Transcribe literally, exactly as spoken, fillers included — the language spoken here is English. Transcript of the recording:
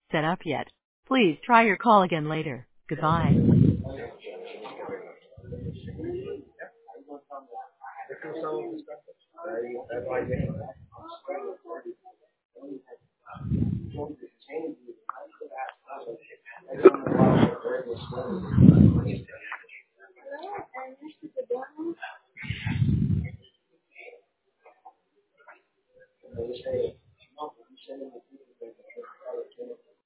set up yet. Please try your call again later. Goodbye.